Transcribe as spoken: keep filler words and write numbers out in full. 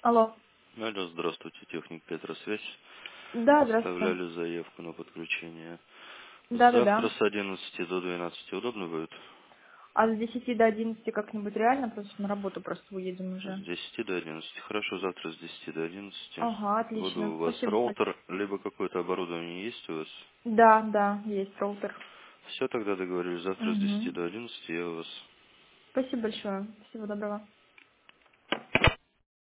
Алло. Алло, здравствуйте, техник Петросвязь. Да, здравствуйте. Оставляли заявку на подключение. Завтра Да-да-да. с одиннадцати до двенадцати удобно будет? А с десяти до одиннадцати как-нибудь реально? Просто на работу просто уедем С уже. десяти до одиннадцати. Хорошо, завтра с десяти до одиннадцати. Ага, Буду отлично. у вас Спасибо большое. роутер, либо какое-то оборудование есть у вас? Да, да, есть роутер. Все, тогда договорились. Завтра с десяти Угу. до одиннадцати я у вас. Спасибо большое. Всего доброго.